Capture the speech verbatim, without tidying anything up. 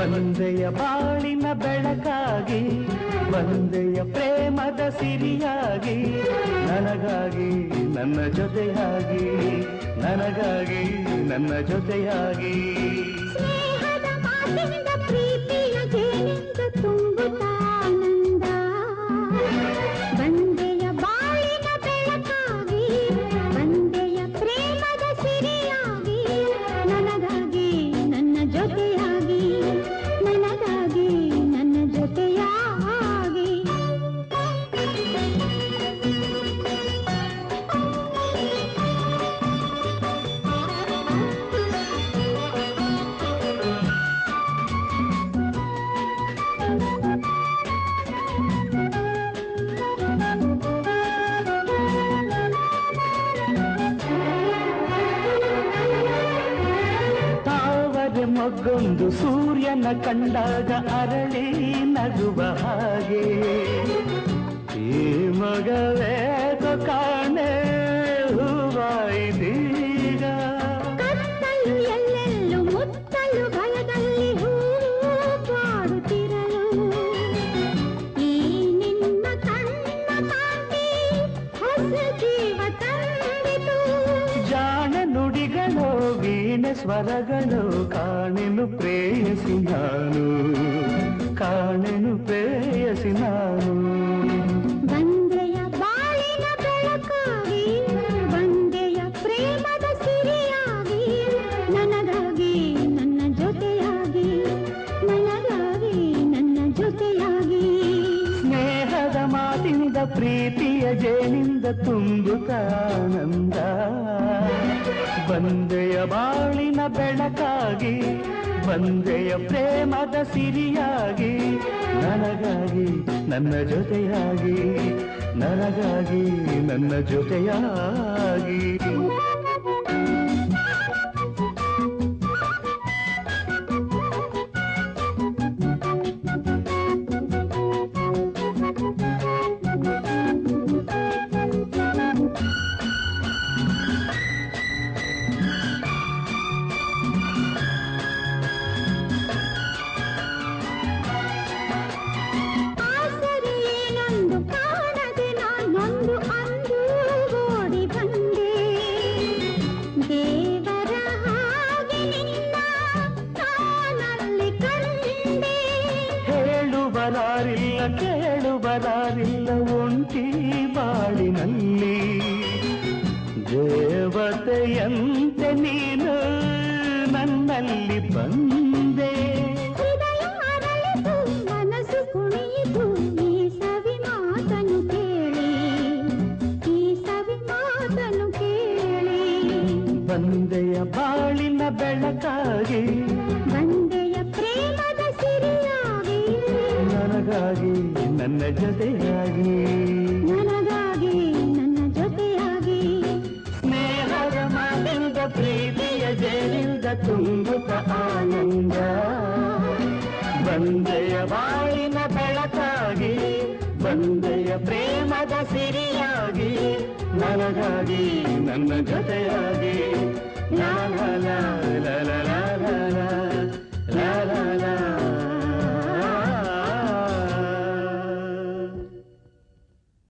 ಬಂದೆಯ ಬಾಳಿನ ಬೆಳಕಾಗಿ ಬಂದೆಯ ಪ್ರೇಮದ ಸಿರಿಯಾಗಿ ನನಗಾಗಿ ನನ್ನ ಜೊತೆಯಾಗಿ ನನಗಾಗಿ ನನ್ನ ಜೊತೆಯಾಗಿ ಸ್ನೇಹದ ಮಾತಿನಿಂದ ಪ್ರೀತಿಯ ಜೇನಿಂದ ತುಂಬುತ್ತಾನಂದ ಬಂದೆಯ ಬಾಳಿನ ಬೆಳಕಾಗಿ ಬಂದೆಯ ಪ್ರೇಮದ ಸಿರಿಯಾಗಿ ನನಗಾಗಿ ನನ್ನ ಜೊತೆಯಾಗಿ ನನಗಾಗಿ ನನ್ನ ಜೊತೆಯಾಗಿ ಮೊಗ್ಗೊಂದು ಸೂರ್ಯನ ಕಂಡಾಗ ಅರಳಿ ನಗುವ ಹಾಗೆ ಈ ಮಗವೇಗೋ ಕಾಣೆ ಹೂವಾಯಿದೀಗ ಕತ್ತಲು ಎಲ್ಲೆಲ್ಲೂ ಮುತ್ತಲು ಭಯದಲ್ಲಿ ಹೂವಾಡುತ್ತಿರಲು ಈ ನಿನ್ನ ಕಣ್ಣ ಕಾಂತಿ ಹೊಸ ಜೀವ ತಂದಿತು ಜಾಣ ನುಡಿಗಳು ವೀಣೆ ಸ್ವರಗಳು ಕಾಣೆನು ಪ್ರೇಯಸಿ ನಾನು ಕಾಣೆನು ಪ್ರೇಯಸಿ ನಾನು ಬಂದೆಯ ಬಾಳಿನ ಬೆಳಕಾಗಿ ಬಂದೆಯ ಪ್ರೇಮದ ಸಿರಿಯಾಗಿ ನನಗಾಗಿ ನನ್ನ ಜೊತೆಯಾಗಿ ನನಗಾಗಿ ನನ್ನ ಜೊತೆಯಾಗಿ ಸ್ನೇಹದ ಮಾತಿನಿಂದ ಪ್ರೀತಿಯ ಜೇನಿಂದ ತುಂಬುತ್ತಾನಂದ ಬಂದೆಯ ಬಾಳಿನ ಬೆಳಕಾಗಿ ಬಂದೆಯ ಪ್ರೇಮದ ಸಿರಿಯಾಗಿ ನನಗಾಗಿ ನನ್ನ ಜೊತೆಯಾಗಿ ನನಗಾಗಿ ನನ್ನ ಜೊತೆಯಾಗಿ ಕೇಳುವರಾರಿಲ್ಲ ಒಂಟಿ ಬಾಳಿನಲ್ಲಿ ದೇವತೆಯಂತೆ ನೀನು ನನ್ನಲ್ಲಿ ಬಂದೆ ಮನಸ್ಸು ಕುಣಿಯಿತು ಈ ಸವಿ ಮಾತನು ಕೇಳಿ ಈ ಸವಿ ಮಾತನು ಕೇಳಿ ಬಂದೆಯ ಬಾಳಿನ ಬೆಳಕಾಗಿ ಬಂದೆಯ ಪ್ರೇಮದ ಸಿರಿಯಾಗಿ ನನಗಾಗಿ ನನ್ನ ಜೊತೆಯಾಗಿ ನನಗಾಗಿ ನನ್ನ ಜೊತೆಯಾಗಿ ಸ್ನೇಹದ ಮಾತಿಂದ ಪ್ರೀತಿಯ ಜೇನಿಂದ ತುಂಬುತ್ತ ಆನಂದ ಬಂದೆಯ ಬಾಳಿನ ಬೆಳಕಾಗಿ ಬಂದೆಯ ಪ್ರೇಮದ ಸಿರಿಯಾಗಿ ನನಗಾಗಿ ನನ್ನ ಜೊತೆಯಾಗಿ ಲಾ ಲಾ ಲಾ ಲಾ ಲಾ